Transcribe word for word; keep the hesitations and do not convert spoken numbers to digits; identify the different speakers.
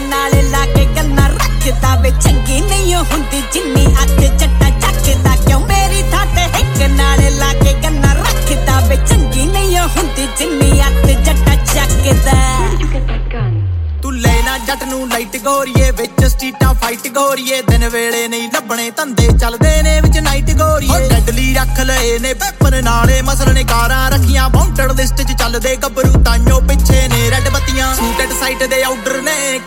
Speaker 1: नाले लाके गन्ना रखदा वे चंगी नहीं हुंदी जिन्नी अख जट्टा चकदा क्यों मेरी थाते हिक नाले लाके गन्ना रखदा वे चंगी नहीं हुंदी जिन्नी अख जट्टा चकदा
Speaker 2: तू लेना जट नू लाइट गोरीए विच स्ट्रीटां फाइट गोरीए दिन वेले नहीं लभणे धंधे चलदे ने विच नाइट गोरीए डडली रख लए ने पेपर नाले मसल ने कारां रखियां वांटेड लिस्ट च चलदे गबरू ताइयों पिछे ने रेड बत्तियां सूटेड साइट दे आर्डर ने